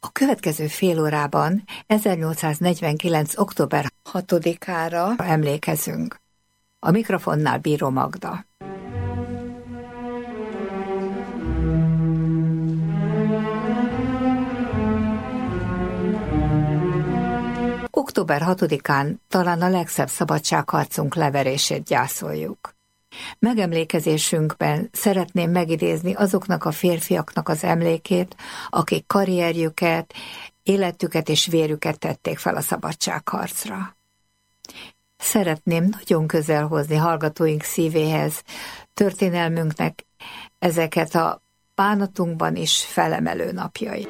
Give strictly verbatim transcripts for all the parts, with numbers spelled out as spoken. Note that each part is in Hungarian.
A következő fél órában ezernyolcszáznegyvenkilenc. október hatodikára emlékezünk. A mikrofonnál Bíró Magda. október hatodikán talán a legszebb szabadságharcunk leverését gyászoljuk. Megemlékezésünkben szeretném megidézni azoknak a férfiaknak az emlékét, akik karrierjüket, életüket és vérüket tették fel a szabadságharcra. Szeretném nagyon közel hozni hallgatóink szívéhez, történelmünknek ezeket a bánatunkban is felemelő napjait.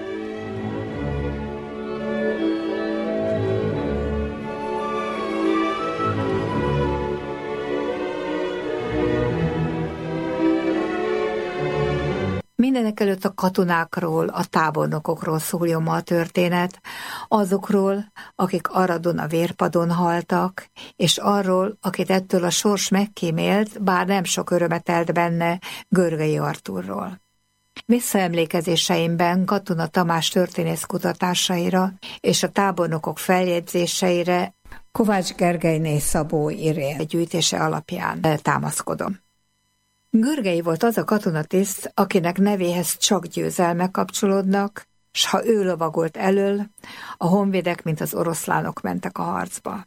Mindenekelőtt a katonákról, a tábornokokról szóljon ma a történet, azokról, akik Aradon a vérpadon haltak, és arról, akit ettől a sors megkímélt, bár nem sok örömet telt benne, Görgei Artúrról. Visszaemlékezéseimben Katona Tamás történész kutatásaira és a tábornokok feljegyzéseire Kovács Gergelyné Szabó Irén gyűjtése alapján támaszkodom. Görgei volt az a katonatiszt, akinek nevéhez csak győzelmek kapcsolódnak, s ha ő lovagolt elől, a honvédek, mint az oroszlánok mentek a harcba.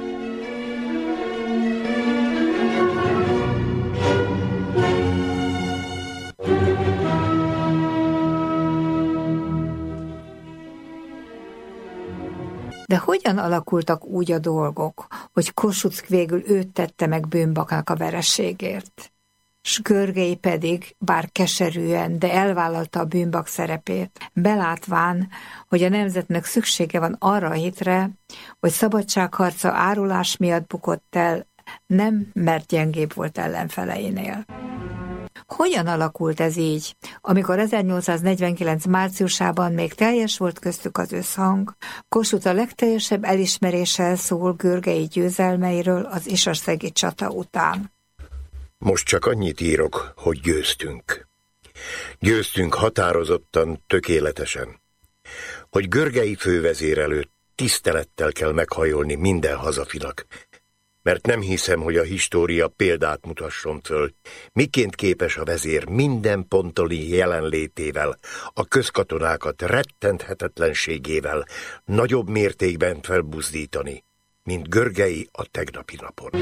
De hogyan alakultak úgy a dolgok, hogy Kossuth végül őt tette meg bűnbaknak a vereségért? S Görgei pedig, bár keserűen, de elvállalta a bűnbak szerepét, belátván, hogy a nemzetnek szüksége van arra a hitre, hogy szabadságharca árulás miatt bukott el, nem mert gyengébb volt ellenfeleinél. Hogyan alakult ez így, amikor ezernyolcszáznegyvenkilenc. márciusában még teljes volt köztük az összhang, Kossuth a legteljesebb elismeréssel szól Görgei győzelmeiről az Isasszegi csata után? Most csak annyit írok, hogy győztünk. Győztünk határozottan, tökéletesen. Hogy Görgei fővezér előtt tisztelettel kell meghajolni minden hazafinak, mert nem hiszem, hogy a história példát mutasson föl, miként képes a vezér minden pontoli jelenlétével, a közkatonákat rettenthetetlenségével nagyobb mértékben felbuzdítani, mint Görgei a tegnapi napon.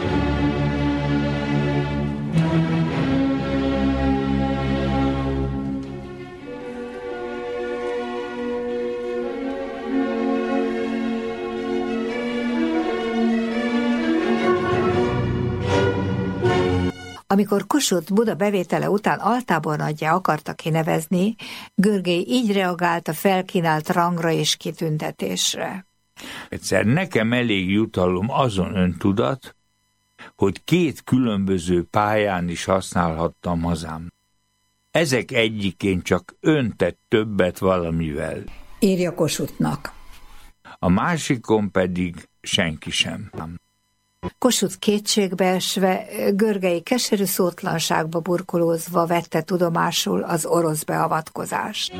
Amikor Kossuth Buda bevétele után altábornaggyá akarta kinevezni, Görgei így reagált a felkínált rangra és kitüntetésre. Egyszer nekem elég jutalom azon öntudat, hogy két különböző pályán is használhattam hazám. Ezek egyikén csak ön tett többet valamivel. Írja Kossuthnak. A másikon pedig senki sem. Kossuth kétségbeesve, Görgei keserű szótlanságba burkolózva vette tudomásul az orosz beavatkozást.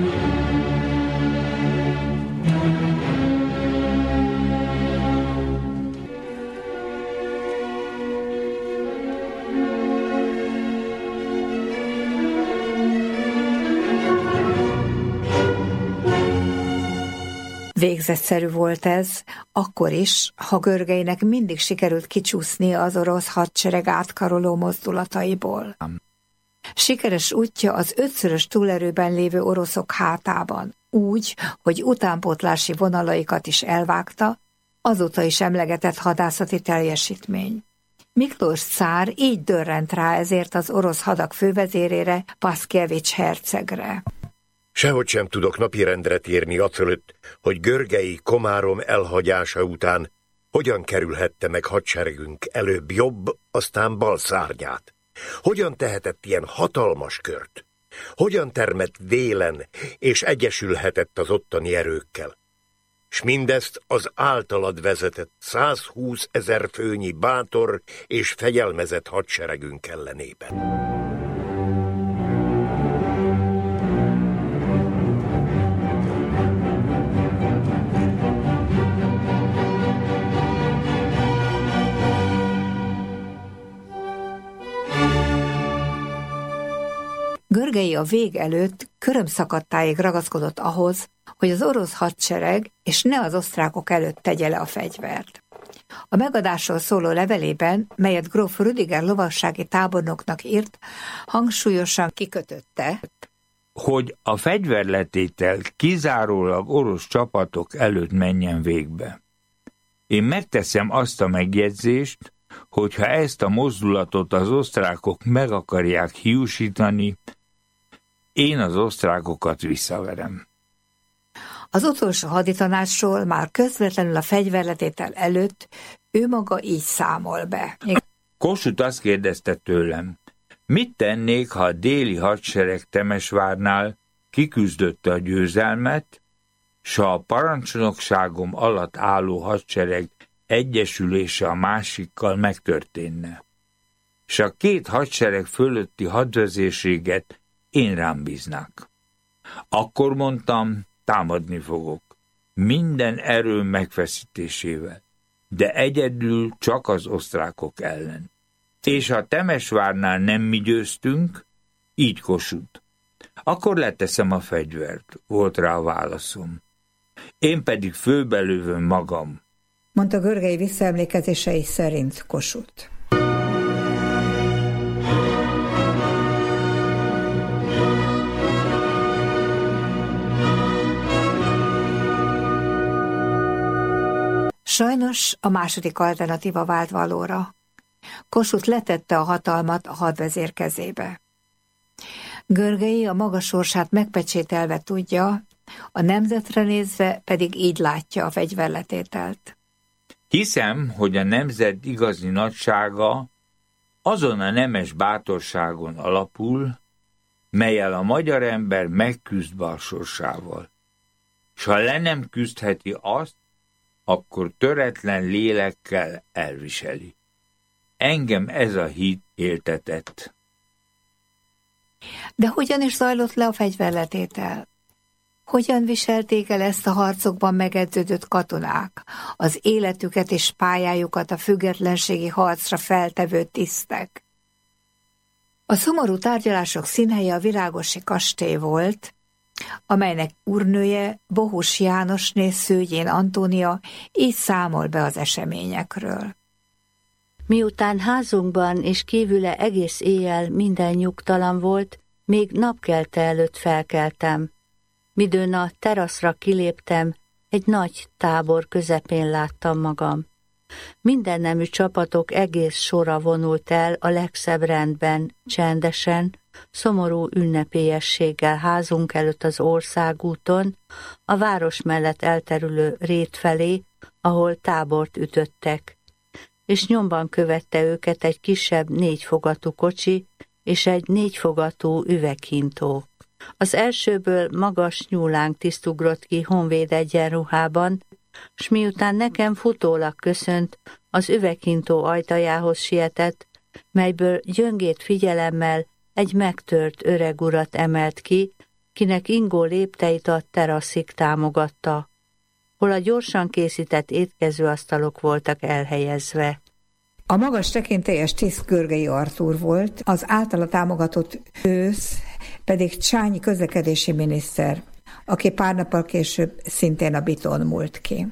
Végzetszerű volt ez, akkor is, ha Görgeinek mindig sikerült kicsúszni az orosz hadsereg átkaroló mozdulataiból. Sikeres útja az ötszörös túlerőben lévő oroszok hátában, úgy, hogy utánpótlási vonalaikat is elvágta, azóta is emlegetett hadászati teljesítmény. Miklós cár így dörrent rá ezért az orosz hadak fővezérére, Paszkievics hercegre. Sehogy sem tudok napirendre térni afölött, hogy Görgei Komárom elhagyása után hogyan kerülhette meg hadseregünk előbb jobb, aztán bal szárnyát. Hogyan tehetett ilyen hatalmas kört? Hogyan termett délen és egyesülhetett az ottani erőkkel? S mindezt az általad vezetett százhúsz ezer főnyi bátor és fegyelmezett hadseregünk ellenében. Görgei a vég előtt körömszakadtáig ragaszkodott ahhoz, hogy az orosz hadsereg és ne az osztrákok előtt tegye le a fegyvert. A megadásról szóló levelében, melyet gróf Rüdiger lovassági tábornoknak írt, hangsúlyosan kikötötte, hogy a fegyverletétel kizárólag orosz csapatok előtt menjen végbe. Én megteszem azt a megjegyzést, hogyha ezt a mozdulatot az osztrákok meg akarják hiúsítani, én az osztrákokat visszaverem. Az utolsó haditanácsról már közvetlenül a fegyverletétel előtt ő maga így számol be. Kossuth azt kérdezte tőlem, mit tennék, ha a déli hadsereg Temesvárnál kiküzdötte a győzelmet, s ha a parancsnokságom alatt álló hadsereg egyesülése a másikkal megtörténne, s a két hadsereg fölötti hadvezérséget én rám bíznák. Akkor mondtam, támadni fogok, minden erőm megfeszítésével, de egyedül csak az osztrákok ellen. És ha Temesvárnál nem mi győztünk, így Kossuth, akkor leteszem a fegyvert, volt rá a válaszom. Én pedig főbelövöm magam, mondta Görgei visszaemlékezései szerint Kossuth. Sajnos a második alternatíva vált valóra. Kossuth letette a hatalmat a hadvezér kezébe. Görgei a maga sorsát megpecsételve tudja, a nemzetre nézve pedig így látja a fegyverletételt. Hiszem, hogy a nemzet igazi nagysága azon a nemes bátorságon alapul, mellyel a magyar ember megküzd balsorsával. S ha le nem küzdheti azt, akkor töretlen lélekkel elviseli. Engem ez a hit éltetett. De hogyan is zajlott le a fegyverletétel? Hogyan viselték el ezt a harcokban megedződött katonák, az életüket és pályájukat a függetlenségi harcra feltevő tisztek? A szomorú tárgyalások színhelye a virágosi kastély volt, amelynek úrnője, Bohus Jánosné Szőgyén Antónia így számol be az eseményekről. Miután házunkban és kívüle egész éjjel minden nyugtalan volt, még napkelte előtt felkeltem. Midőn a teraszra kiléptem, egy nagy tábor közepén láttam magam. Mindennemű csapatok egész sora vonult el a legszebb rendben, csendesen, szomorú ünnepélyességgel házunk előtt az országúton, a város mellett elterülő rét felé, ahol tábort ütöttek, és nyomban követte őket egy kisebb négyfogatú kocsi és egy négyfogatú üveghintó. Az elsőből magas nyúlánk tiszt ugrott ki honvéd egyenruhában, s miután nekem futólag köszönt, az üveghintó ajtajához sietett, melyből gyöngét figyelemmel egy megtört öreg urat emelt ki, kinek ingó lépteit a teraszig támogatta, hol a gyorsan készített étkezőasztalok voltak elhelyezve. A magas tekintélyes tiszt Görgei Artúr volt, az általa támogatott ősz pedig Csányi közlekedési miniszter, aki pár nappal később szintén a Biton múlt ki.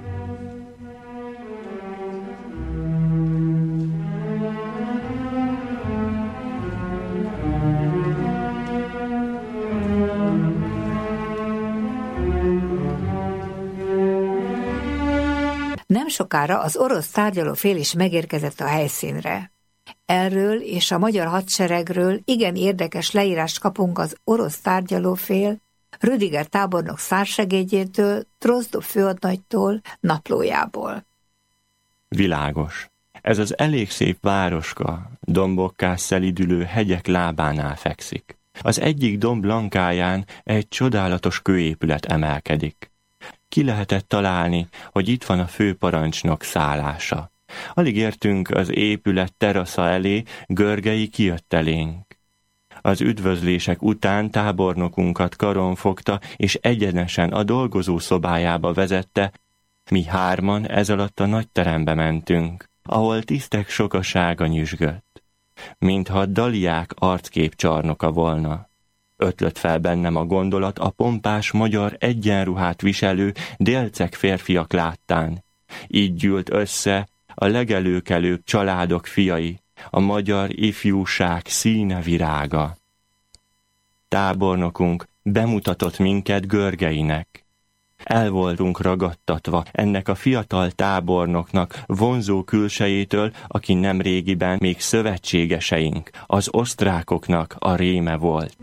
Nem sokára az orosz tárgyalófél is megérkezett a helyszínre. Erről és a magyar hadseregről igen érdekes leírást kapunk az orosz tárgyalófél, Rüdiger tábornok szársegédjétől, Drozdov főadnagytól, naplójából. Világos. Ez az elég szép városka, dombokká szelidülő hegyek lábánál fekszik. Az egyik domb lankáján egy csodálatos kőépület emelkedik. Ki lehetett találni, hogy itt van a főparancsnok szállása. Alig értünk az épület terasza elé, Görgei kijött elénk. Az üdvözlések után tábornokunkat karon fogta, és egyenesen a dolgozó szobájába vezette, mi hárman ez alatt a nagy terembe mentünk, ahol tisztek sokasága nyüzsgött, mintha Daliák arckép csarnoka volna. ötlött fel bennem a gondolat a pompás magyar egyenruhát viselő délceg férfiak láttán. Így gyűlt össze a legelőkelőbb családok fiai, a magyar ifjúság színe virága. Tábornokunk bemutatott minket Görgeinek. El voltunk ragadtatva ennek a fiatal tábornoknak vonzó külsejétől, aki nem régiben még szövetségeseink, az osztrákoknak a réme volt.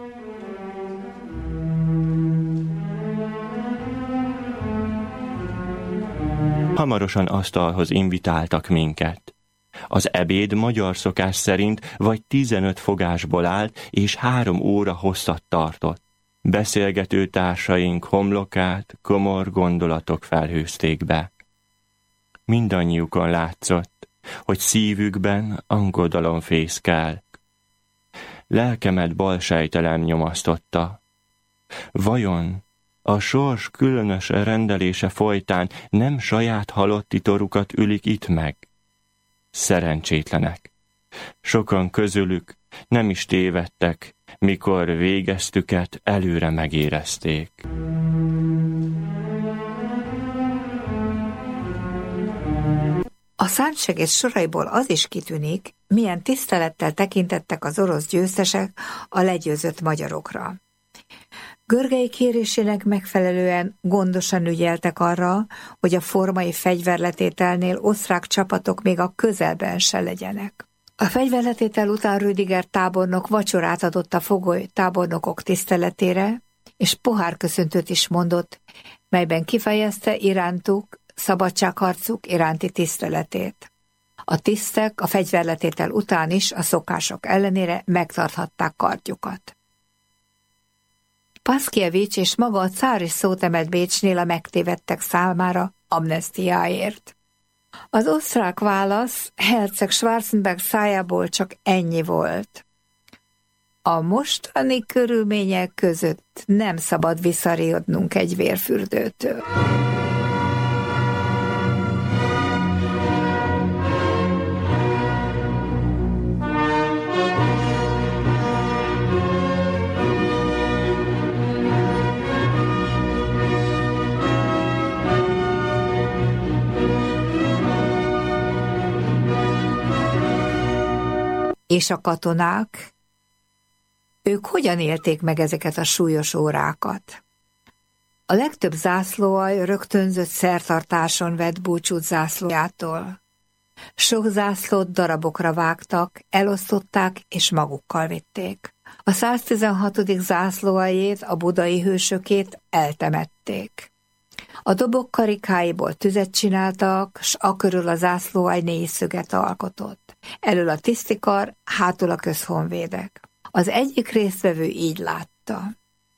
Hamarosan asztalhoz invitáltak minket. Az ebéd magyar szokás szerint vagy tizenöt fogásból állt, és három óra hosszat tartott. Beszélgető társaink homlokát komor gondolatok felhőzték be. Mindannyiukon látszott, hogy szívükben aggodalom fészkel. Lelkemet balsejtelem nyomasztotta. Vajon a sors különös rendelése folytán nem saját halotti torukat ülik itt meg? Szerencsétlenek. Sokan közülük nem is tévedtek, mikor végeztüket előre megérezték. A szántsegész soraiból az is kitűnik, milyen tisztelettel tekintettek az orosz győztesek a legyőzött magyarokra. Görgei kérésének megfelelően gondosan ügyeltek arra, hogy a formai fegyverletételnél osztrák csapatok még a közelben se legyenek. A fegyverletétel után Rüdiger tábornok vacsorát adott a fogoly tábornokok tiszteletére, és pohárköszöntőt is mondott, melyben kifejezte irántuk szabadságharcuk iránti tiszteletét. A tisztek a fegyverletétel után is a szokások ellenére megtarthatták kardjukat. Paszkievics és maga a cár is szót emelt Bécsnél a megtévedtek számára amnesztiáért. Az osztrák válasz herceg Schwarzenberg szájából csak ennyi volt. A mostani körülmények között nem szabad visszariadnunk egy vérfürdőtől. És a katonák? Ők hogyan élték meg ezeket a súlyos órákat? A legtöbb zászlóalj rögtönzött szertartáson vett búcsút zászlójától. Sok zászlót darabokra vágtak, elosztották és magukkal vitték. A száztizenhatodik zászlóaljét, a budai hősökét eltemették. A dobok karikáiból tüzet csináltak, s akörül a zászlóalj négyszöget alkotott. Elől a tisztikar, hátul a közhonvédek. Az egyik résztvevő így látta.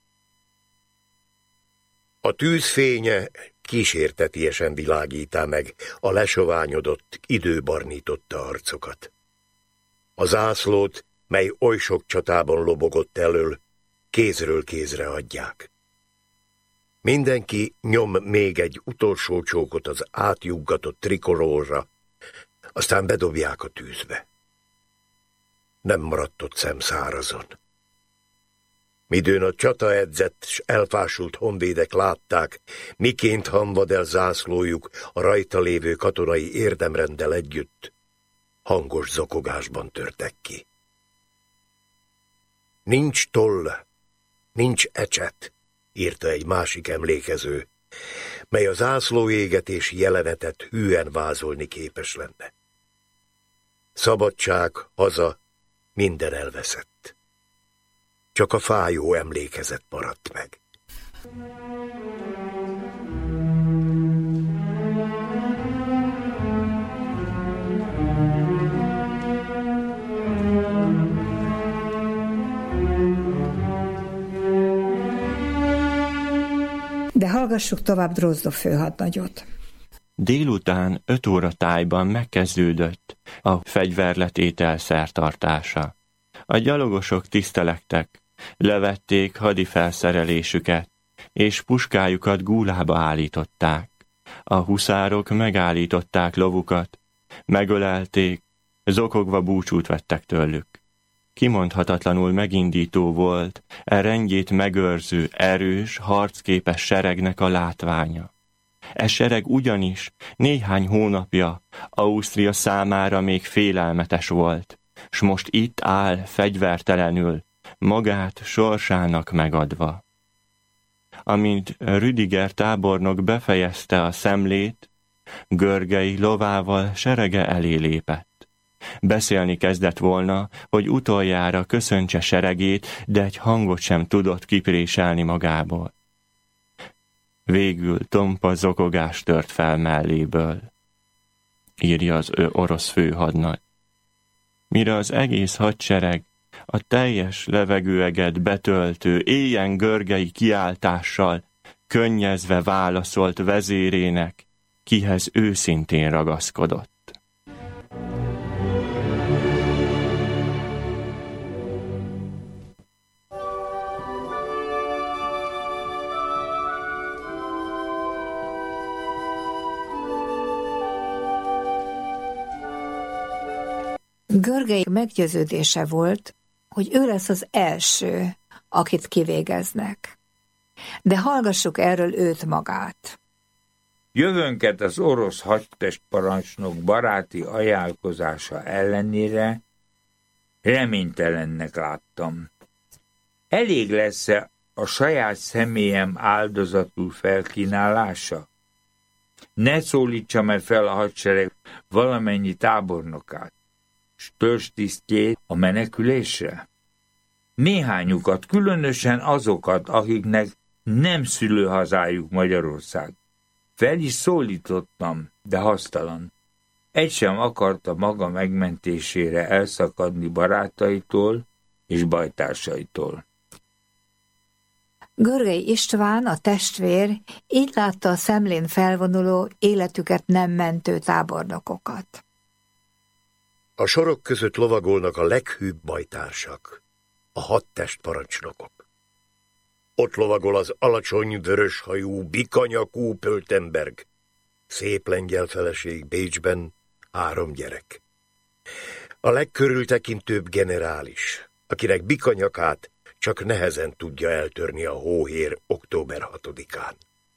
A tűzfénye kísértetiesen világítá meg a lesoványodott, időbarnította arcokat. A zászlót, mely oly sok csatában lobogott elől, kézről kézre adják. Mindenki nyom még egy utolsó csókot az átjuggatott trikolórra, aztán bedobják a tűzbe. Nem maradt ott szem szárazon. Midőn a csataedzett s elfásult honvédek látták, miként hamvad el zászlójuk a rajta lévő katonai érdemrenddel együtt, hangos zokogásban törtek ki. Nincs toll, nincs ecset, írta egy másik emlékező, mely a zászlóégetési jelenetet hűen vázolni képes lenne. Szabadság, haza, minden elveszett. Csak a fájó emlékezet maradt meg. De hallgassuk tovább Drozdov főhadnagyot. Délután öt óra tájban megkezdődött a fegyverletétel szertartása. A gyalogosok tisztelektek, levették hadi felszerelésüket, és puskájukat gúlába állították. A huszárok megállították lovukat, megölelték, zokogva búcsút vettek tőlük. kimondhatatlanul megindító volt e rendjét megőrző, erős, harcképes seregnek a látványa. E sereg ugyanis néhány hónapja Ausztria számára még félelmetes volt, s most itt áll fegyvertelenül, magát sorsának megadva. Amint Rüdiger tábornok befejezte a szemlét, Görgei lovával serege elé lépett. Beszélni kezdett volna, hogy utoljára köszöntse seregét, de egy hangot sem tudott kipréselni magából. Végül tompa zokogás tört fel melléből, írja az ő orosz főhadnagy. Mire az egész hadsereg a teljes levegőeget betöltő éjen Görgei kiáltással könnyezve válaszolt vezérének, kihez őszintén ragaszkodott. Görgei meggyőződése volt, hogy ő lesz az első, akit kivégeznek. De hallgassuk erről őt magát. Jövőnket az orosz hadtestparancsnok baráti ajánlkozása ellenére reménytelennek láttam. Elég lesz-e a saját személyem áldozatul felkínálása? Ne szólítsam el fel a hadsereg valamennyi tábornokát, s törzstisztjét a menekülésre? Néhányukat, különösen azokat, akiknek nem szülőhazájuk Magyarország. Fel is szólítottam, de hasztalan. Egy sem akarta maga megmentésére elszakadni barátaitól és bajtársaitól. Görgei István, a testvér, így látta a szemlén felvonuló, életüket nem mentő tábornokokat. A sorok között lovagolnak a leghűbb bajtársak, a hadtestparancsnokok. Ott lovagol az alacsony, vöröshajú, bikanyakú Pöltenberg, szép lengyel feleség Bécsben, három gyerek. A legkörültekintőbb generális, akinek bikanyakát csak nehezen tudja eltörni a hóhér október hatodikán.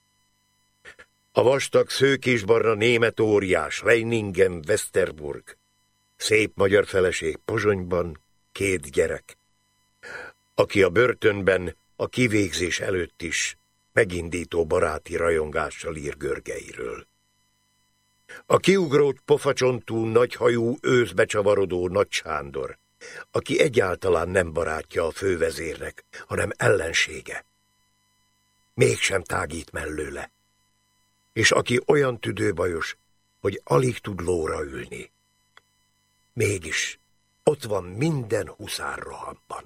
A vastag szőkésbarna német óriás Leiningen, Westerburg, szép magyar feleség Pozsonyban, két gyerek, aki a börtönben a kivégzés előtt is megindító baráti rajongással ír Görgeiről. A kiugrót pofacsontú, nagyhajú, őszbecsavarodó Nagy Sándor, aki egyáltalán nem barátja a fővezérnek, hanem ellensége. Mégsem tágít mellőle, és aki olyan tüdőbajos, hogy alig tud lóra ülni. Mégis ott van minden huszár rohamban.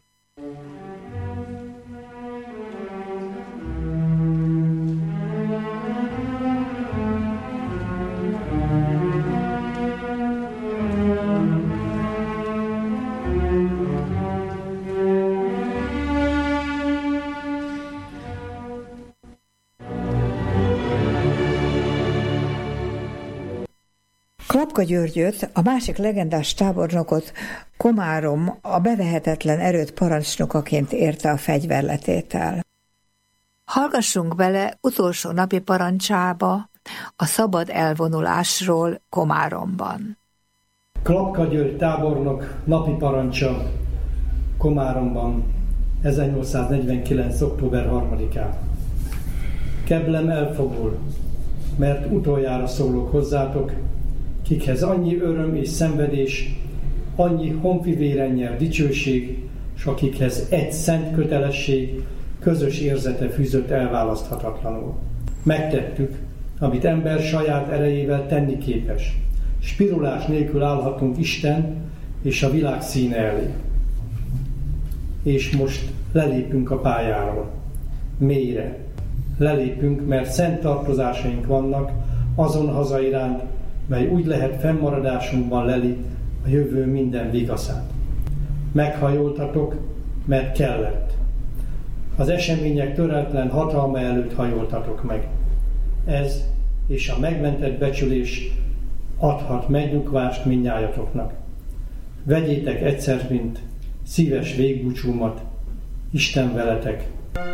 Klapka Györgyöt, a másik legendás tábornokot Komárom a bevehetetlen erőd parancsnokaként érte a fegyverletétel. Hallgassunk bele utolsó napi parancsába a szabad elvonulásról Komáromban. Klapka György tábornok napi parancsa Komáromban ezernyolcszáznegyvenkilenc. október harmadikán. Keblem elfogul, mert utoljára szólok hozzátok, kikhez annyi öröm és szenvedés, annyi honfivéren nyer dicsőség, s akikhez egy szent kötelesség, közös érzete fűzött elválaszthatatlanul. Megtettük, amit ember saját erejével tenni képes. Spirulás nélkül állhatunk Isten és a világ színe elé. És most lelépünk a pályáról. Mélyre. Lelépünk, mert szent tartozásaink vannak azon haza iránt, mely úgy lehet fennmaradásunkban leli a jövő minden vigaszát. Meghajoltatok, mert kellett. Az események töretlen hatalma előtt hajoltatok meg. Ez és a megmentett becsülés adhat megnyugvást mindnyájatoknak. Vegyétek egyszer, mint szíves végbúcsúmat, Isten veletek!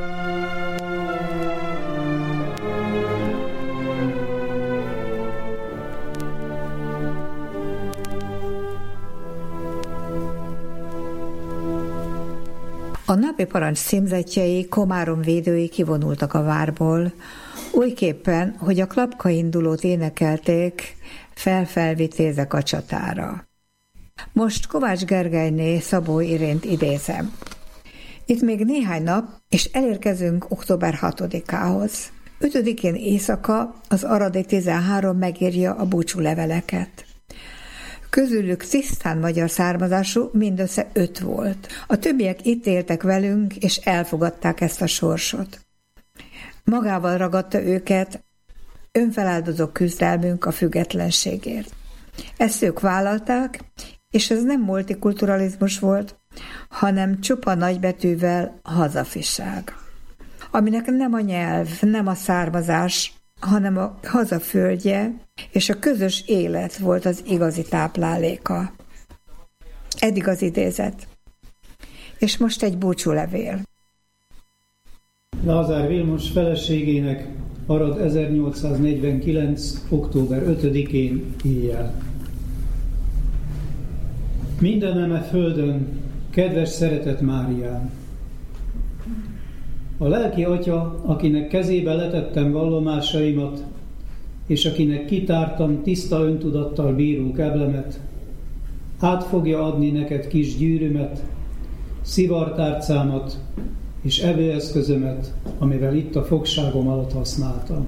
A napi parancs címzetjei, Komárom védői kivonultak a várból, újképpen, hogy a klapkaindulót énekelték, felfelvitézek a csatára. Most Kovács Gergelyné Szabó Irént idézem. Itt még néhány nap, és elérkezünk október hatodikához. ötödikén éjszaka az aradi tizenhárom megírja a búcsúleveleket. Közülük tisztán magyar származású mindössze öt volt. A többiek itt éltek velünk, és elfogadták ezt a sorsot. Magával ragadta őket önfeláldozó küzdelmünk a függetlenségért. Ezt ők vállalták, és ez nem multikulturalizmus volt, hanem csupa nagybetűvel hazafiság, aminek nem a nyelv, nem a származás, hanem a hazaföldje és a közös élet volt az igazi tápláléka. Eddig az idézet. És most egy búcsúlevél. Lázár Vilmos feleségének Arad ezernyolcszáznegyvenkilenc. október ötödikén éjjel. Mindeneme földön, kedves szeretett Máriám! A lelki atya, akinek kezébe letettem vallomásaimat, és akinek kitártam tiszta öntudattal bíró keblemet, át fogja adni neked kis gyűrűmet, szivartárcámat és evőeszközömet, amivel itt a fogságom alatt használtam.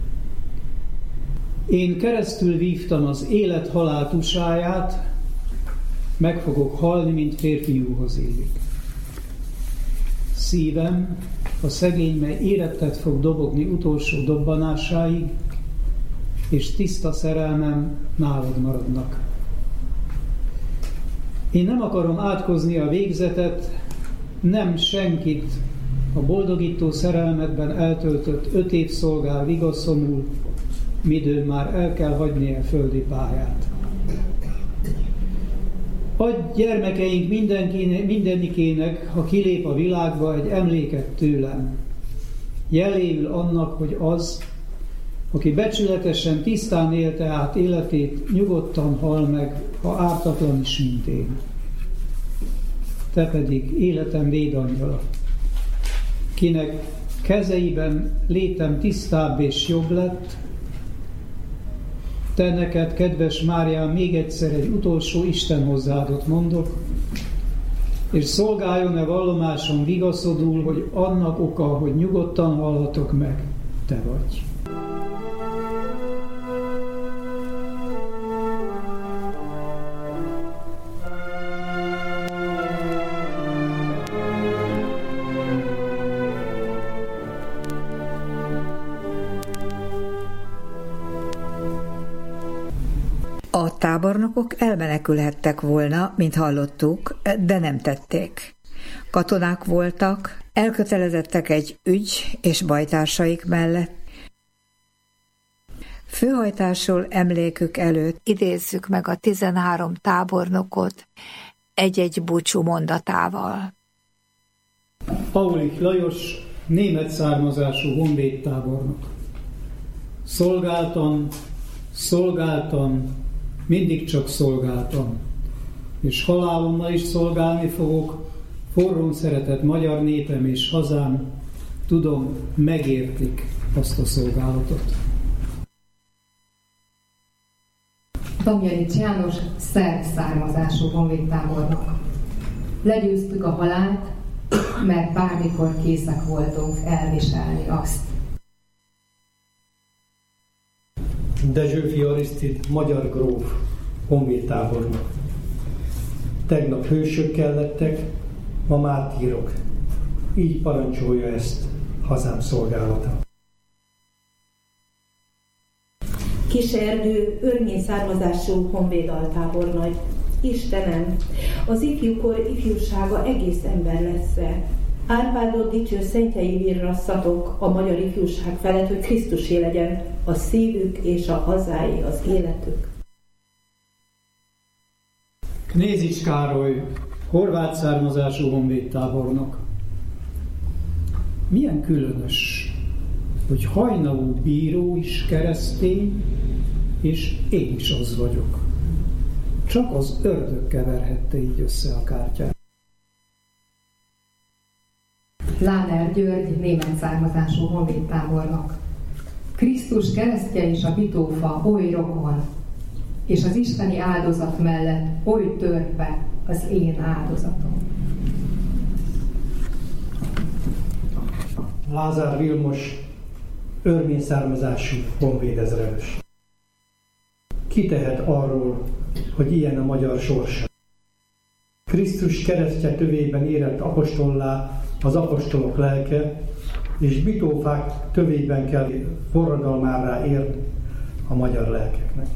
Én keresztül vívtam az élet-halál tusáját, meg fogok halni, mint férfiúhoz illik. Szívem a szegény, mely érettet fog dobogni utolsó dobbanásáig, és tiszta szerelmem nálad maradnak. Én nem akarom átkozni a végzetet, nem senkit a boldogító szerelmetben eltöltött öt év szolgál vigaszomul, midőn már el kell hagyni a földi pályát. Adj gyermekeink mindenikének, ha kilép a világba, egy emléket tőlem. Jeléül annak, hogy az, aki becsületesen, tisztán élte át életét, nyugodtan hal meg, ha ártatlan is, mint én. Te pedig életem védangyala, kinek kezeiben létem tisztább és jobb lett, te neked, kedves Máriám, még egyszer egy utolsó Isten hozzáadott mondok, és szolgáljon-e vallomásom vigaszodul, hogy annak oka, hogy nyugodtan hallhatok meg, te vagy. A tábornokok elmenekülhettek volna, mint hallottuk, de nem tették. Katonák voltak, elkötelezettek egy ügy és bajtársaik mellett. Főhajtásul emlékük előtt idézzük meg a tizenhárom tábornokot egy-egy búcsú mondatával. Paulik Lajos, német származású honvédtábornok. Szolgáltam, szolgáltam, mindig csak szolgáltam, és halálommal is szolgálni fogok, forrón szeretett magyar népem és hazám, tudom, megértik azt a szolgálatot. Damjanics János, szerb származású honvédtábornok. Legyőztük a halált, mert bármikor készek voltunk elviselni azt. Dezsőfi Arisztid, magyar gróf, honvédtábornok. Tegnap hősökkel lettek, ma mártírok. Így parancsolja ezt hazám szolgálata. Kiserdő, örmény származású honvédaltábornagy. Istenem, az ifjúkor ifjúsága egész ember lesz-e? Árpádot dicső szentjei virrasszatok a magyar ifjúság felett, hogy Krisztusé legyen a szívük és a hazáé az életük. Knézics Károly, horvát származású honvédtábornok. Milyen különös, hogy Hajnalú bíró is keresztény, és én is az vagyok. Csak az ördög keverhette így össze a kártyát. Láner György német származású honvédtábornok. Krisztus keresztje és a bitófa oly rokon, és az isteni áldozat mellett oly törpe az én áldozatom. Lázár Vilmos, örmény származású honvédezredes. Ki tehet arról, hogy ilyen a magyar sorsa? Krisztus keresztje tövében érett apostollá az apostolok lelke, és bitófák tövében kell forradalmárrá érni a magyar lelkeknek.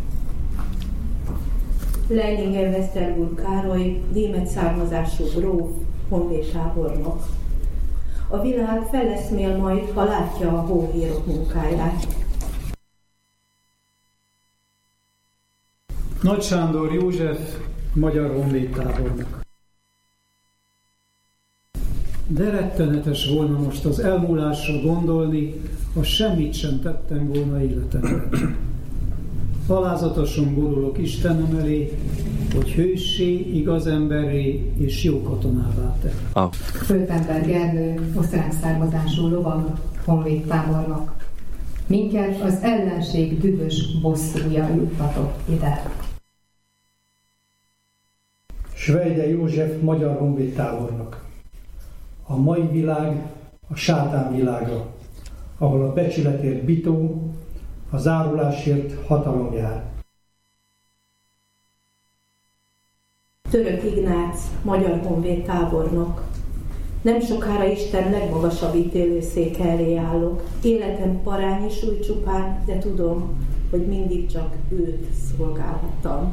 Leininger-Westerburg Károly, német származású gróf, honvédtábornok. A világ feleszmél majd, ha látja a hóhírok munkáját. Nagy Sándor József, magyar honvédtábornok. De rettenetes volna most az elmúlásra gondolni, ha semmit sem tettem volna életemben. Alázatosan borulok Istenem elé, hogy hőssé, igaz emberré és jó katonává tett. Oh. Föltember Gergő, osztrák származású lovag, honvédtábornok. Minket az ellenség dühös bosszúja juttatott ide. Svejde József, magyar honvédtábornok. A mai világ a sátán világa, ahol a becsületért bitó, a zárulásért hatalom jár. Török Ignác, magyar honvédtábornok. Nem sokára Isten legmagasabb ítélőszéke elé állok. Életem parányi súly csupán, de tudom, hogy mindig csak őt szolgálhattam.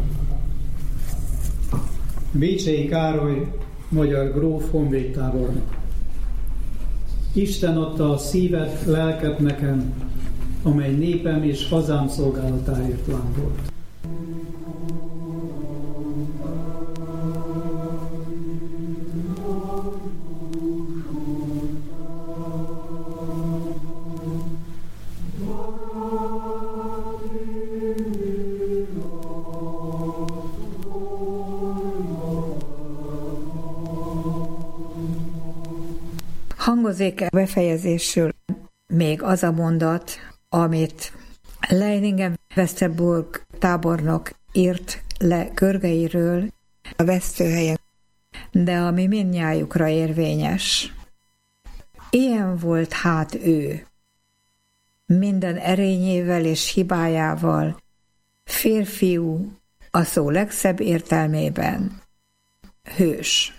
Bécsei Károly, magyar gróf, honvédtábornok. Isten adta a szívet, lelket nekem, amely népem és hazám szolgálatáért lángolt. Hangozik befejezésül még az a mondat, amit Leininger-Westerburg tábornok írt le Görgeiről a vesztőhelyen, de ami mindnyájukra érvényes. Ilyen volt hát ő, minden erényével és hibájával, férfiú a szó legszebb értelmében, hős.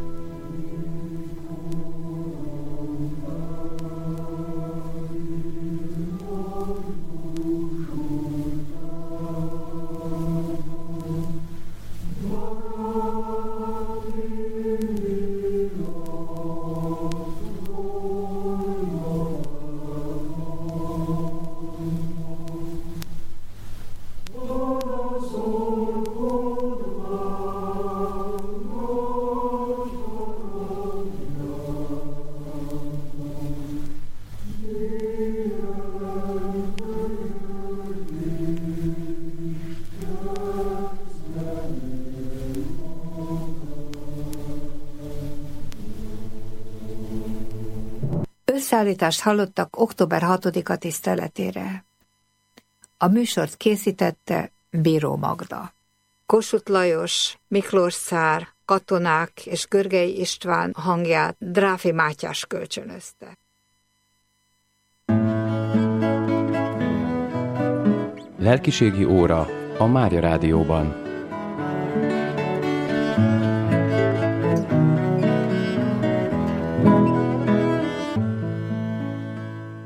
Összeállítást hallottak október hatodika tiszteletére. A műsort készítette Bíró Magda. Kossuth Lajos, Miklós Szár, katonák és Görgei István hangját Dráfi Mátyás kölcsönözte. Lelkiségi óra a Mária Rádióban.